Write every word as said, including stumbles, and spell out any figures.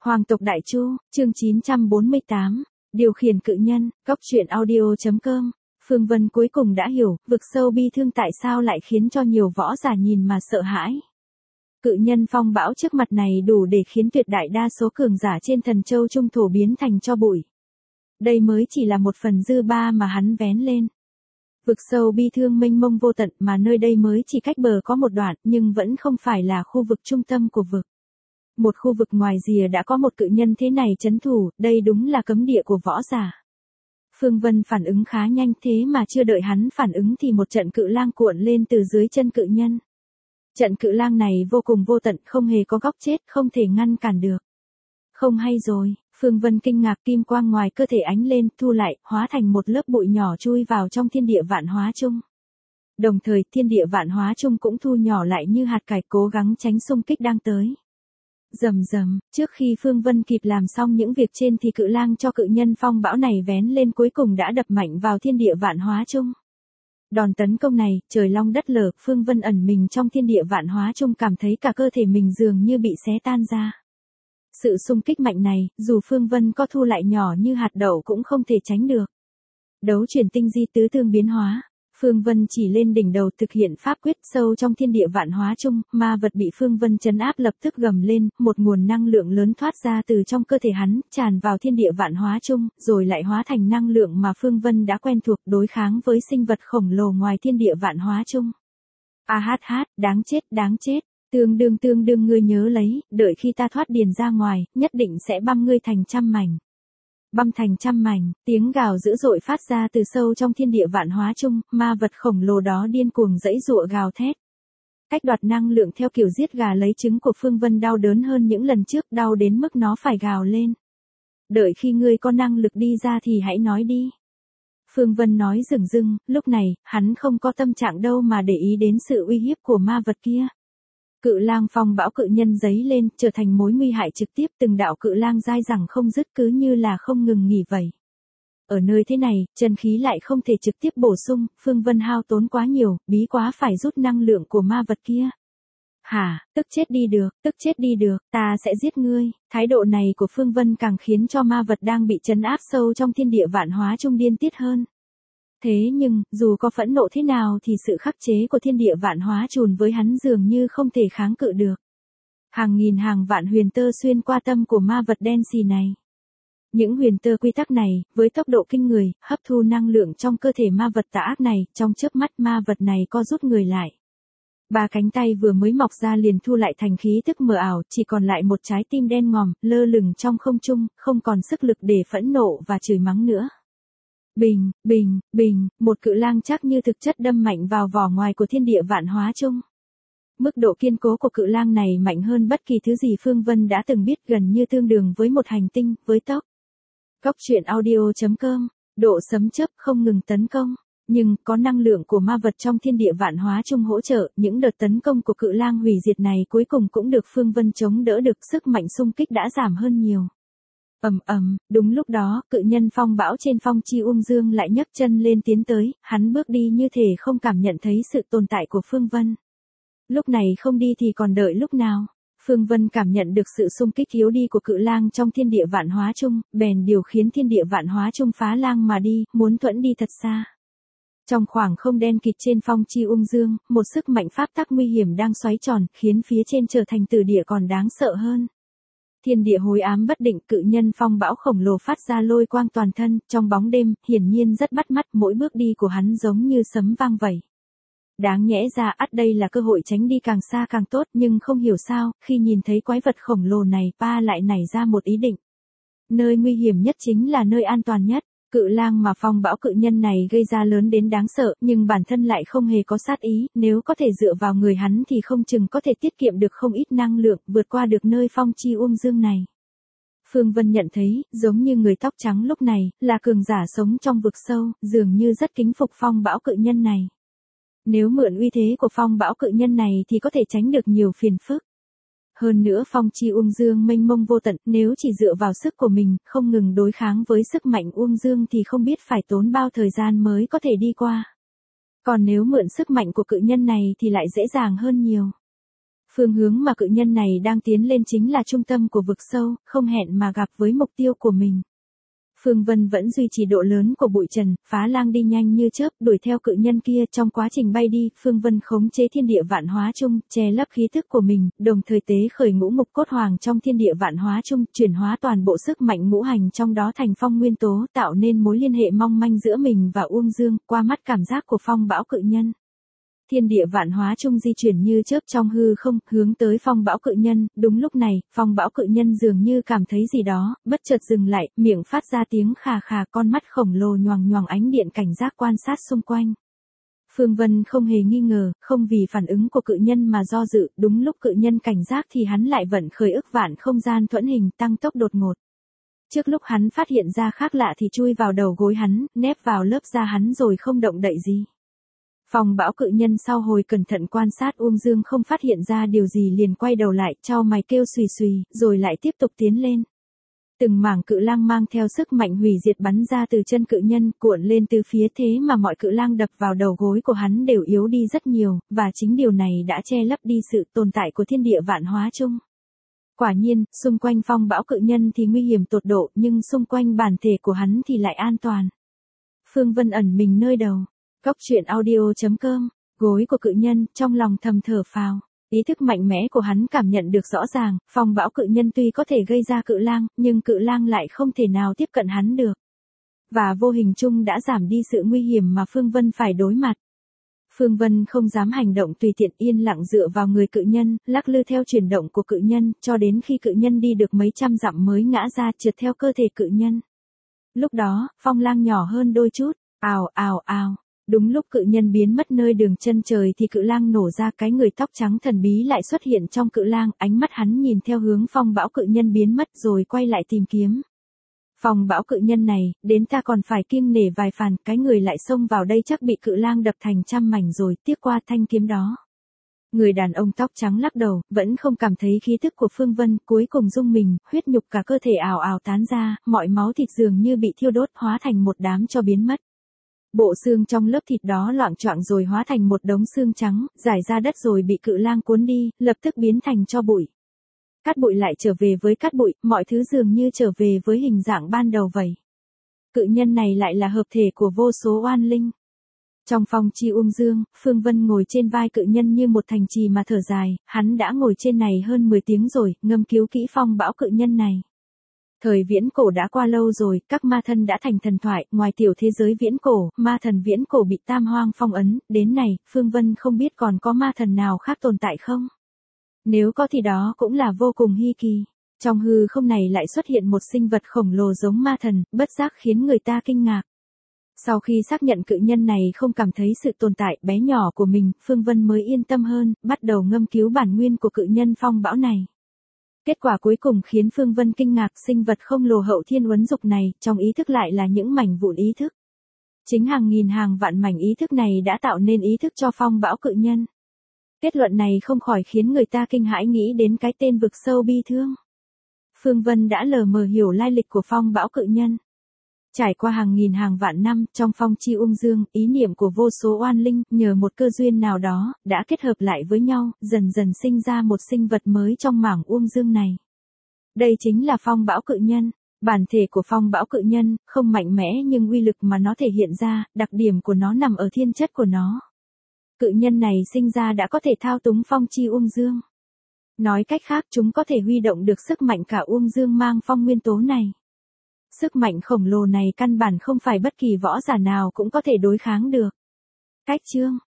Hoàng tộc Đại Chu, chương chín trăm bốn mươi tám, điều khiển cự nhân, góc truyện audio.com. Phương Vân cuối cùng đã hiểu, vực sâu bi thương tại sao lại khiến cho nhiều võ giả nhìn mà sợ hãi. Cự nhân phong bão trước mặt này đủ để khiến tuyệt đại đa số cường giả trên thần châu trung thổ biến thành tro bụi. Đây mới chỉ là một phần dư ba mà hắn vén lên. Vực sâu bi thương mênh mông vô tận mà nơi đây mới chỉ cách bờ có một đoạn nhưng vẫn không phải là khu vực trung tâm của vực. Một khu vực ngoài rìa đã có một cự nhân thế này trấn thủ, đây đúng là cấm địa của võ giả. Phương Vân phản ứng khá nhanh thế mà chưa đợi hắn phản ứng thì một trận cự lang cuộn lên từ dưới chân cự nhân. Trận cự lang này vô cùng vô tận, không hề có góc chết, không thể ngăn cản được. Không hay rồi, Phương Vân kinh ngạc, kim quang ngoài cơ thể ánh lên, thu lại, hóa thành một lớp bụi nhỏ chui vào trong thiên địa vạn hóa chung. Đồng thời thiên địa vạn hóa chung cũng thu nhỏ lại như hạt cải, cố gắng tránh xung kích đang tới. Rầm rầm, trước khi Phương Vân kịp làm xong những việc trên thì cự lang cho cự nhân phong bão này vén lên cuối cùng đã đập mạnh vào thiên địa vạn hóa chung. Đòn tấn công này, trời long đất lở, Phương Vân ẩn mình trong thiên địa vạn hóa chung cảm thấy cả cơ thể mình dường như bị xé tan ra. Sự xung kích mạnh này, dù Phương Vân có thu lại nhỏ như hạt đậu cũng không thể tránh được. Đấu chuyển tinh di tứ tương biến hóa. Phương Vân chỉ lên đỉnh đầu thực hiện pháp quyết, sâu trong thiên địa vạn hóa chung, ma vật bị Phương Vân trấn áp lập tức gầm lên, một nguồn năng lượng lớn thoát ra từ trong cơ thể hắn, tràn vào thiên địa vạn hóa chung, rồi lại hóa thành năng lượng mà Phương Vân đã quen thuộc đối kháng với sinh vật khổng lồ ngoài thiên địa vạn hóa chung. A hát hát, đáng chết, đáng chết, tương đương tương đương ngươi nhớ lấy, đợi khi ta thoát điền ra ngoài, nhất định sẽ băm ngươi thành trăm mảnh. Băm thành trăm mảnh, tiếng gào dữ dội phát ra từ sâu trong thiên địa vạn hóa chung, ma vật khổng lồ đó điên cuồng giãy giụa gào thét. Cách đoạt năng lượng theo kiểu giết gà lấy trứng của Phương Vân đau đớn hơn những lần trước, đau đến mức nó phải gào lên. Đợi khi ngươi có năng lực đi ra thì hãy nói đi. Phương Vân nói dửng dưng, lúc này, hắn không có tâm trạng đâu mà để ý đến sự uy hiếp của ma vật kia. Cự lang phong bão cự nhân giấy lên, trở thành mối nguy hại trực tiếp, từng đạo cự lang dai dẳng không dứt cứ như là không ngừng nghỉ vậy. Ở nơi thế này, chân khí lại không thể trực tiếp bổ sung, Phương Vân hao tốn quá nhiều, bí quá phải rút năng lượng của ma vật kia. Hả, tức chết đi được, tức chết đi được, ta sẽ giết ngươi. Thái độ này của Phương Vân càng khiến cho ma vật đang bị trấn áp sâu trong thiên địa vạn hóa trung điên tiết hơn. Thế nhưng, dù có phẫn nộ thế nào thì sự khắc chế của thiên địa vạn hóa chùn với hắn dường như không thể kháng cự được. Hàng nghìn hàng vạn huyền tơ xuyên qua tâm của ma vật đen xì này. Những huyền tơ quy tắc này, với tốc độ kinh người, hấp thu năng lượng trong cơ thể ma vật tà ác này, trong chớp mắt ma vật này co rút người lại. Ba cánh tay vừa mới mọc ra liền thu lại thành khí tức mờ ảo, chỉ còn lại một trái tim đen ngòm, lơ lửng trong không trung, không còn sức lực để phẫn nộ và chửi mắng nữa. Bình, bình, bình, một cự lang chắc như thực chất đâm mạnh vào vỏ ngoài của thiên địa vạn hóa chung. Mức độ kiên cố của cự lang này mạnh hơn bất kỳ thứ gì Phương Vân đã từng biết, gần như tương đương với một hành tinh, với tốc. Góc truyện audio.com, độ sấm chớp không ngừng tấn công, nhưng có năng lượng của ma vật trong thiên địa vạn hóa chung hỗ trợ, những đợt tấn công của cự lang hủy diệt này cuối cùng cũng được Phương Vân chống đỡ được, sức mạnh xung kích đã giảm hơn nhiều. Ầm ầm, đúng lúc đó, cự nhân phong bão trên phong chi Uông Dương lại nhấc chân lên tiến tới, hắn bước đi như thể không cảm nhận thấy sự tồn tại của Phương Vân. Lúc này không đi thì còn đợi lúc nào? Phương Vân cảm nhận được sự xung kích yếu đi của cự lang trong thiên địa vạn hóa chung, bèn điều khiến thiên địa vạn hóa chung phá lang mà đi, muốn thuẫn đi thật xa. Trong khoảng không đen kịt trên phong chi Uông Dương, một sức mạnh pháp tắc nguy hiểm đang xoáy tròn, khiến phía trên trở thành tử địa còn đáng sợ hơn. Thiên địa hối ám bất định, cự nhân phong bão khổng lồ phát ra lôi quang toàn thân, trong bóng đêm, hiển nhiên rất bắt mắt, mỗi bước đi của hắn giống như sấm vang vậy. Đáng nhẽ ra ắt đây là cơ hội tránh đi càng xa càng tốt, nhưng không hiểu sao, khi nhìn thấy quái vật khổng lồ này, pa lại nảy ra một ý định. Nơi nguy hiểm nhất chính là nơi an toàn nhất. Cự lang mà phong bão cự nhân này gây ra lớn đến đáng sợ, nhưng bản thân lại không hề có sát ý, nếu có thể dựa vào người hắn thì không chừng có thể tiết kiệm được không ít năng lượng, vượt qua được nơi phong chi Uông Dương này. Phương Vân nhận thấy, giống như người tóc trắng lúc này, là cường giả sống trong vực sâu, dường như rất kính phục phong bão cự nhân này. Nếu mượn uy thế của phong bão cự nhân này thì có thể tránh được nhiều phiền phức. Hơn nữa phong chi Uông Dương mênh mông vô tận, nếu chỉ dựa vào sức của mình, không ngừng đối kháng với sức mạnh Uông Dương thì không biết phải tốn bao thời gian mới có thể đi qua. Còn nếu mượn sức mạnh của cự nhân này thì lại dễ dàng hơn nhiều. Phương hướng mà cự nhân này đang tiến lên chính là trung tâm của vực sâu, không hẹn mà gặp với mục tiêu của mình. Phương Vân vẫn duy trì độ lớn của bụi trần, phá lang đi nhanh như chớp, đuổi theo cự nhân kia. Trong quá trình bay đi, Phương Vân khống chế thiên địa vạn hóa chung, che lấp khí tức của mình, đồng thời tế khởi ngũ mục cốt hoàng trong thiên địa vạn hóa chung, chuyển hóa toàn bộ sức mạnh ngũ hành trong đó thành phong nguyên tố, tạo nên mối liên hệ mong manh giữa mình và Uông Dương, qua mắt cảm giác của phong bão cự nhân. Thiên địa vạn hóa chung di chuyển như chớp trong hư không, hướng tới phong bão cự nhân. Đúng lúc này, phong bão cự nhân dường như cảm thấy gì đó, bất chợt dừng lại, miệng phát ra tiếng khà khà, con mắt khổng lồ nhoàng nhoàng ánh điện cảnh giác quan sát xung quanh. Phương Vân không hề nghi ngờ, không vì phản ứng của cự nhân mà do dự, đúng lúc cự nhân cảnh giác thì hắn lại vận khởi ức vạn không gian thuẫn hình, tăng tốc đột ngột. Trước lúc hắn phát hiện ra khác lạ thì chui vào đầu gối hắn, nép vào lớp da hắn rồi không động đậy gì. Phong bão cự nhân sau hồi cẩn thận quan sát Uông Dương không phát hiện ra điều gì liền quay đầu lại, chau mày kêu xùy xùy, rồi lại tiếp tục tiến lên. Từng mảng cự lang mang theo sức mạnh hủy diệt bắn ra từ chân cự nhân, cuộn lên từ phía, thế mà mọi cự lang đập vào đầu gối của hắn đều yếu đi rất nhiều, và chính điều này đã che lấp đi sự tồn tại của thiên địa vạn hóa chung. Quả nhiên, xung quanh phong bão cự nhân thì nguy hiểm tột độ, nhưng xung quanh bản thể của hắn thì lại an toàn. Phương Vân ẩn mình nơi đầu. Góc truyện audio chấm com, gối của cự nhân, trong lòng thầm thở phào. Ý thức mạnh mẽ của hắn cảm nhận được rõ ràng, phong bão cự nhân tuy có thể gây ra cự lang, nhưng cự lang lại không thể nào tiếp cận hắn được. Và vô hình chung đã giảm đi sự nguy hiểm mà Phương Vân phải đối mặt. Phương Vân không dám hành động tùy tiện, yên lặng dựa vào người cự nhân, lắc lư theo chuyển động của cự nhân, cho đến khi cự nhân đi được mấy trăm dặm mới ngã ra trượt theo cơ thể cự nhân. Lúc đó, phong lang nhỏ hơn đôi chút, ào ào ào. Đúng lúc cự nhân biến mất nơi đường chân trời thì cự lang nổ ra, cái người tóc trắng thần bí lại xuất hiện trong cự lang, ánh mắt hắn nhìn theo hướng phong bão cự nhân biến mất rồi quay lại tìm kiếm. Phong bão cự nhân này, đến ta còn phải kiêng nể vài phần, cái người lại xông vào đây chắc bị cự lang đập thành trăm mảnh rồi, tiếc qua thanh kiếm đó. Người đàn ông tóc trắng lắc đầu, vẫn không cảm thấy khí tức của Phương Vân, cuối cùng rung mình, huyết nhục cả cơ thể ào ào tán ra, mọi máu thịt dường như bị thiêu đốt, hóa thành một đám cho biến mất. Bộ xương trong lớp thịt đó loạng choạng rồi hóa thành một đống xương trắng, rải ra đất rồi bị cự lang cuốn đi, lập tức biến thành tro bụi. Cát bụi lại trở về với cát bụi, mọi thứ dường như trở về với hình dạng ban đầu vậy. Cự nhân này lại là hợp thể của vô số oan linh. Trong phòng chi Uông Dương, Phương Vân ngồi trên vai cự nhân như một thành trì mà thở dài, hắn đã ngồi trên này hơn mười tiếng rồi, ngâm cứu kỹ phong bão cự nhân này. Thời viễn cổ đã qua lâu rồi, các ma thân đã thành thần thoại, ngoài tiểu thế giới viễn cổ, ma thần viễn cổ bị tam hoang phong ấn, đến này, Phương Vân không biết còn có ma thần nào khác tồn tại không? Nếu có thì đó cũng là vô cùng hi kỳ. Trong hư không này lại xuất hiện một sinh vật khổng lồ giống ma thần, bất giác khiến người ta kinh ngạc. Sau khi xác nhận cự nhân này không cảm thấy sự tồn tại bé nhỏ của mình, Phương Vân mới yên tâm hơn, bắt đầu ngâm cứu bản nguyên của cự nhân phong bão này. Kết quả cuối cùng khiến Phương Vân kinh ngạc, sinh vật không lồ hậu thiên uốn dục này, trong ý thức lại là những mảnh vụn ý thức. Chính hàng nghìn hàng vạn mảnh ý thức này đã tạo nên ý thức cho phong bão cự nhân. Kết luận này không khỏi khiến người ta kinh hãi nghĩ đến cái tên vực sâu bi thương. Phương Vân đã lờ mờ hiểu lai lịch của phong bão cự nhân. Trải qua hàng nghìn hàng vạn năm, trong phong chi Uông Dương, ý niệm của vô số oan linh, nhờ một cơ duyên nào đó, đã kết hợp lại với nhau, dần dần sinh ra một sinh vật mới trong mảng Uông Dương này. Đây chính là phong bão cự nhân. Bản thể của phong bão cự nhân, không mạnh mẽ nhưng uy lực mà nó thể hiện ra, đặc điểm của nó nằm ở thiên chất của nó. Cự nhân này sinh ra đã có thể thao túng phong chi Uông Dương. Nói cách khác, chúng có thể huy động được sức mạnh cả Uông Dương mang phong nguyên tố này. Sức mạnh khổng lồ này căn bản không phải bất kỳ võ giả nào cũng có thể đối kháng được. Cách chương